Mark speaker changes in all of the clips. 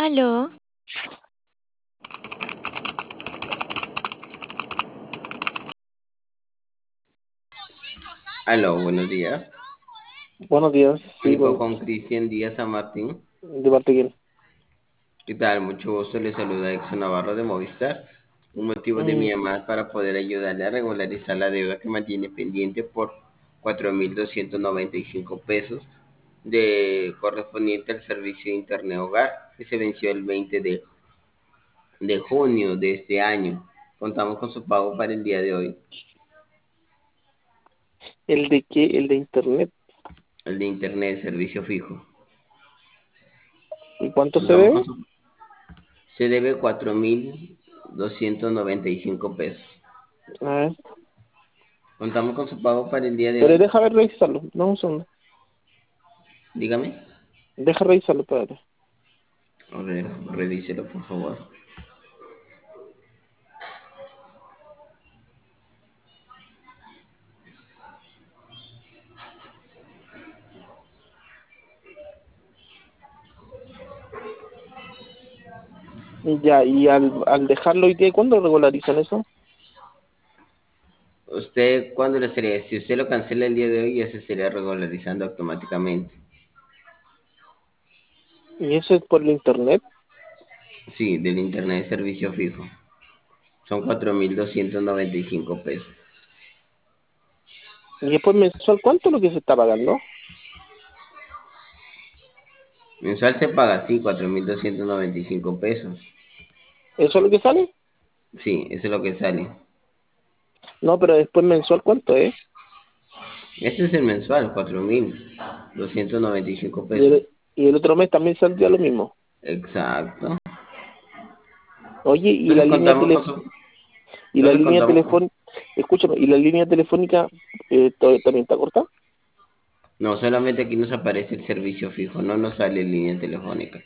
Speaker 1: Aló,
Speaker 2: Aló, buenos días.
Speaker 3: Buenos días, sí,
Speaker 2: Comunico con Cristian Díaz San Martín.
Speaker 3: de parte de quién.
Speaker 2: ¿Qué tal? Mucho gusto. Le saluda Exxon Navarro de Movistar. Un motivo de mi
Speaker 3: Mm,
Speaker 2: llamada es para poder ayudarle a regularizar la deuda que mantiene pendiente por 4.295 pesos correspondiente al servicio de Internet Hogar que se venció el 20 de junio de este año. Contamos con su pago para el día de hoy.
Speaker 3: ¿El de qué? El de internet.
Speaker 2: El de Internet, servicio fijo.
Speaker 3: ¿Y cuánto se
Speaker 2: Contamos con
Speaker 3: debe?
Speaker 2: su Se debe 4.295 pesos.
Speaker 3: A ver,
Speaker 2: Contamos con su pago para el día de
Speaker 3: pero
Speaker 2: hoy.
Speaker 3: deja ver revisarlo. No, un segundo.
Speaker 2: Dígame.
Speaker 3: Deja revisarlo, espérate.
Speaker 2: A ver, revíselo por favor.
Speaker 3: Ya, y al dejarlo hoy día, ¿cuándo regularizan eso?
Speaker 2: Usted, ¿cuándo le estaría? Si usted lo cancela el día de hoy, ya se estaría regularizando automáticamente.
Speaker 3: ¿Y eso es por el internet?
Speaker 2: Sí, del internet de servicio fijo. Son 4.295 pesos.
Speaker 3: ¿Y después mensual cuánto es lo que se está pagando?
Speaker 2: Mensual se paga, sí, 4.295 pesos.
Speaker 3: ¿Eso es lo que sale?
Speaker 2: Sí, eso es lo que sale.
Speaker 3: No, pero después mensual cuánto es.
Speaker 2: Ese es el mensual, 4.295
Speaker 3: Y
Speaker 2: pesos.
Speaker 3: y el otro mes también saldría lo mismo.
Speaker 2: Exacto.
Speaker 3: Oye, y la
Speaker 2: Entonces
Speaker 3: línea
Speaker 2: contamos con
Speaker 3: telefónica,
Speaker 2: su...
Speaker 3: y la
Speaker 2: Entonces
Speaker 3: línea
Speaker 2: contamos con...
Speaker 3: telefónica, escúchame, ¿y la línea telefónica también está corta?
Speaker 2: No, solamente aquí nos aparece el servicio fijo, no nos sale línea telefónica.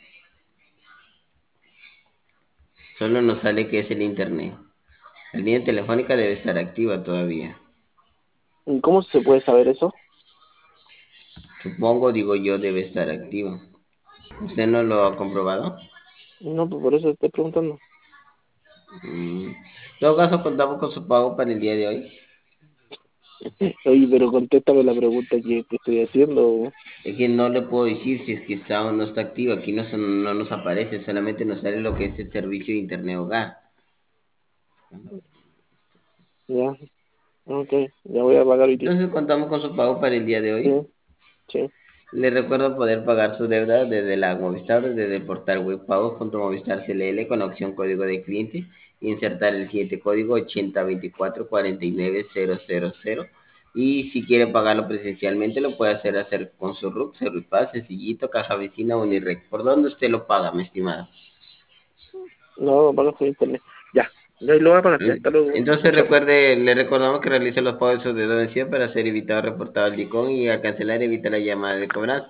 Speaker 2: Solo nos sale que es el internet. La línea telefónica debe estar activa todavía.
Speaker 3: ¿Y cómo se puede saber eso?
Speaker 2: Supongo, digo yo, debe estar activa. ¿Usted no lo ha comprobado?
Speaker 3: No, pues por eso te estoy preguntando.
Speaker 2: En todo caso, contamos con su pago para el día de hoy.
Speaker 3: Oye, pero contéstame la pregunta que te estoy haciendo.
Speaker 2: Es que no le puedo decir si es que está o no está activa. Aquí no nos aparece, solamente nos sale lo que es el servicio de internet hogar.
Speaker 3: Ya, ok, ya voy a pagar hoy día.
Speaker 2: Entonces contamos con su pago para el día de
Speaker 3: Sí,
Speaker 2: hoy.
Speaker 3: sí.
Speaker 2: Le recuerdo poder pagar su deuda desde la Movistar, desde el portal web pagos.movistar CLL con opción código de cliente. Insertar el siguiente código 8024 49000. Y si quiere pagarlo presencialmente, lo puede hacer con su RUC, Cerripaz, Sencillito, Caja Vecina, Unirec. ¿Por dónde usted lo paga, mi estimado?
Speaker 3: No, pago por internet. Ya, ya lo voy a pagar, ya, hasta luego.
Speaker 2: Entonces
Speaker 3: Chao.
Speaker 2: le recordamos que realice los pagos de su deuda vencida para ser evitado reportado al DICOM y al cancelar evita la llamada de cobranza.